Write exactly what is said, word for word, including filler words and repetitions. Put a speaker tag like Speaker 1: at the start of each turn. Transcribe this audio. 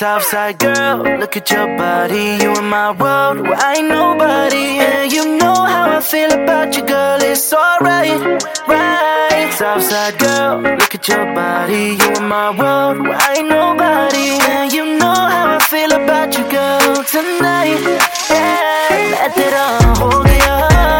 Speaker 1: Southside girl, look at your body. You in my world where I ain't nobody. And you know how I feel about you, girl. It's alright, right. Southside girl, look at your body. You in my world where I ain't nobody.